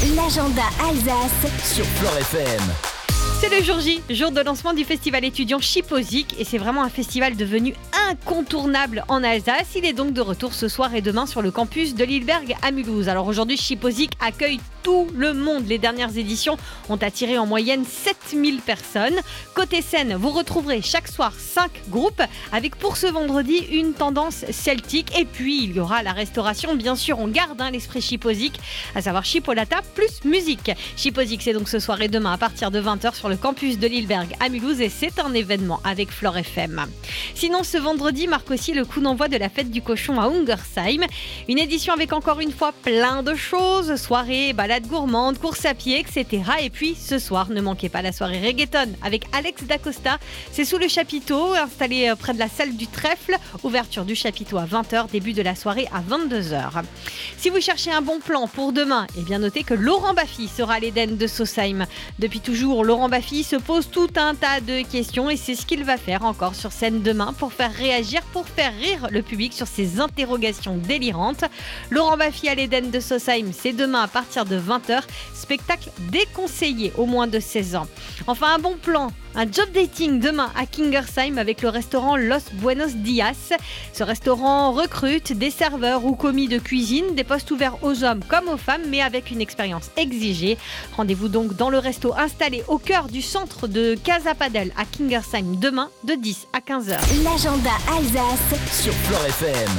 L'agenda Alsace sur Flore FM. C'est le jour J, jour de lancement du festival étudiant Chipozik, et c'est vraiment un festival devenu incontournable en Alsace. Il est donc de retour ce soir et demain sur le campus de Lilleberg à Mulhouse. Alors aujourd'hui, Chipozik accueille tout le monde. Les dernières éditions ont attiré en moyenne 7000 personnes. Côté scène, vous retrouverez chaque soir 5 groupes avec pour ce vendredi une tendance celtique. Et puis il y aura la restauration, bien sûr, on garde l'esprit Chipozik, à savoir chipolata plus musique. Chipozik, c'est donc ce soir et demain à partir de 20h sur le campus de Lilleberg à Mulhouse, et c'est un événement avec Flore FM. Sinon, ce vendredi marque aussi le coup d'envoi de la fête du cochon à Ungersheim. Une édition avec encore une fois plein de choses, soirée, balade gourmande, course à pied, etc. Et puis ce soir, ne manquez pas la soirée reggaeton avec Alex Dacosta. C'est sous le chapiteau, installé près de la salle du trèfle. Ouverture du chapiteau à 20h, début de la soirée à 22h. Si vous cherchez un bon plan pour demain, eh bien notez que Laurent Baffy sera à l'Éden de Sausheim. Depuis toujours, Laurent Baffy se pose tout un tas de questions, et c'est ce qu'il va faire encore sur scène demain pour faire réagir, pour faire rire le public sur ses interrogations délirantes. Laurent Baffy à l'Éden de Sausheim, c'est demain à partir de 20h. Spectacle déconseillé aux moins de 16 ans. Enfin, un bon plan, un job dating demain à Kingersheim avec le restaurant Los Buenos Dias. Ce restaurant recrute des serveurs ou commis de cuisine, des postes ouverts aux hommes comme aux femmes, mais avec une expérience exigée. Rendez-vous donc dans le resto installé au cœur du centre de Casa Padel à Kingersheim demain de 10 à 15h. L'agenda Alsace sur Flore FM.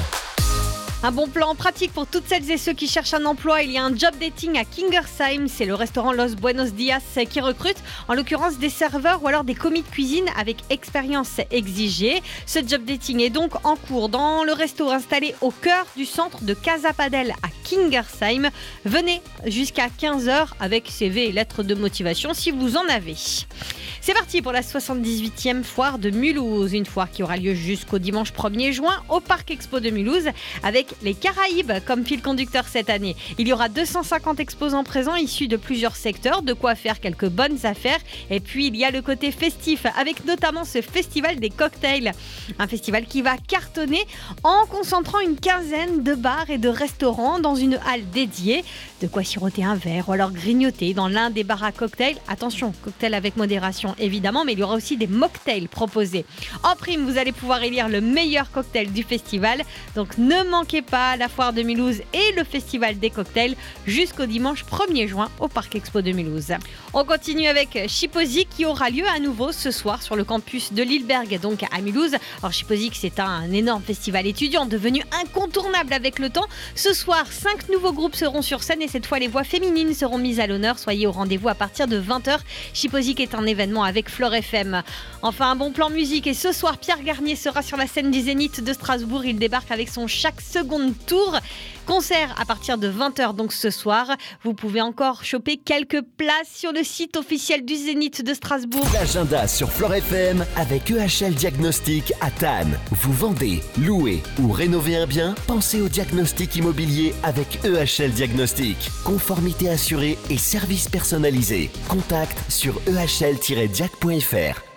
Un bon plan pratique pour toutes celles et ceux qui cherchent un emploi. Il y a un job dating à Kingersheim. C'est le restaurant Los Buenos Dias qui recrute, en l'occurrence des serveurs ou alors des commis de cuisine avec expérience exigée. Ce job dating est donc en cours dans le resto installé au cœur du centre de Casa Padel à Kingersheim. Venez jusqu'à 15h avec CV et lettres de motivation si vous en avez. C'est parti pour la 78e foire de Mulhouse, une foire qui aura lieu jusqu'au dimanche 1er juin au Parc Expo de Mulhouse, avec les Caraïbes comme fil conducteur cette année. Il y aura 250 exposants présents issus de plusieurs secteurs, de quoi faire quelques bonnes affaires. Et puis il y a le côté festif, avec notamment ce festival des cocktails. Un festival qui va cartonner en concentrant une quinzaine de bars et de restaurants dans une halle dédiée. De quoi siroter un verre ou alors grignoter dans l'un des bars à cocktails. Attention, cocktail avec modération évidemment, mais il y aura aussi des mocktails proposés. En prime, vous allez pouvoir élire le meilleur cocktail du festival. Donc ne manquez pas la foire de Mulhouse et le festival des cocktails jusqu'au dimanche 1er juin au Parc Expo de Mulhouse. On continue avec Chipozik qui aura lieu à nouveau ce soir sur le campus de Lilleberg, donc à Mulhouse. Alors Chipozik, c'est un énorme festival étudiant devenu incontournable avec le temps. Ce soir, 5 nouveaux groupes seront sur scène, et cette fois les voix féminines seront mises à l'honneur. Soyez au rendez-vous à partir de 20h. Chipozik est un événement avec Flore FM. Enfin, un bon plan musique, et ce soir Pierre Garnier sera sur la scène du Zénith de Strasbourg. Il débarque avec son Chaque Seconde Tour. Concert à partir de 20h donc ce soir. Vous pouvez encore choper quelques places sur le site officiel du Zénith de Strasbourg. L'agenda sur Flore FM avec EHL Diagnostic à Thann. Vous vendez, louez ou rénovez un bien? Pensez au diagnostic immobilier avec EHL Diagnostic. Conformité assurée et service personnalisé. Contact sur ehl-diag.fr.